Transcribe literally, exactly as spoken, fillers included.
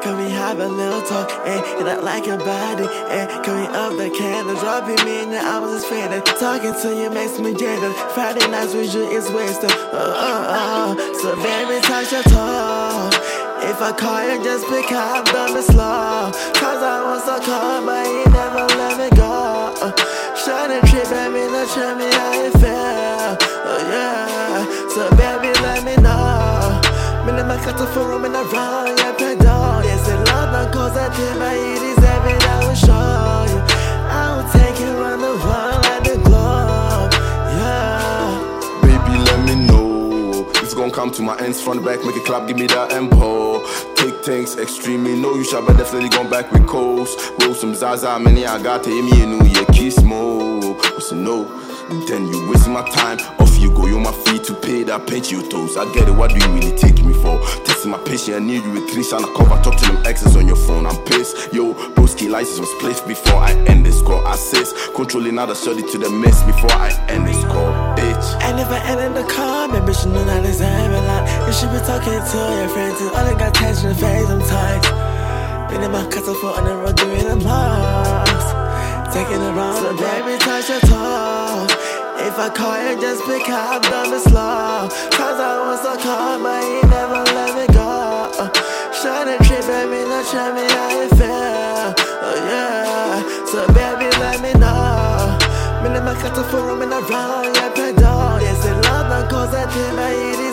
can we have a little talk, eh? You not like your body, eh? Can we up the candle, dropping me in the hours is faded. Talking to you makes me jaded. Friday nights with you is wasted. Oh, oh, oh. So baby, touch your toe. If I call you, just pick up, dumb and slow. Cause I want to call, but you never let me go. Uh, Shut the trip, baby, don't show me how you feel. Oh yeah, so baby, let me know. Me and my cat for room in a round, yeah, pedal. Yes, in London, cause I did my it is every day I will show you. I will take you around the world like the globe. Yeah. Baby, let me know. It's gonna come to my ends from the back, make it clap, give me that empo. Take things extremely, know you shall, but definitely gone back with coast. Roll some Zaza, many I got to me and new year kiss mo. What's a no? Then you waste my time. Off you go, you're my fee to pay that paint your toes. I get it, what do you really take me for? Testing my patience, I need you with three on the cover. Talk to them exes on your phone, I'm pissed. Yo, broski license was placed before I end this call. Assist, controlling other study to the mess before I end this call, bitch. And if I end in the car, maybe she know that it's having a lot. You should be talking to your friends, and all they got tension and face sometimes. Been in my castle for on the road doing the blocks. Taking it around, so baby, touch your toe. If I call you, just pick up, dumb and slow. Cause I want to call, but you never let me go. Uh, Shut the trip, baby, don't show me how you feel. Oh yeah, so baby, let me know. Me and my cat for room in a round, yeah, pedal. Yes, in London, cause I did my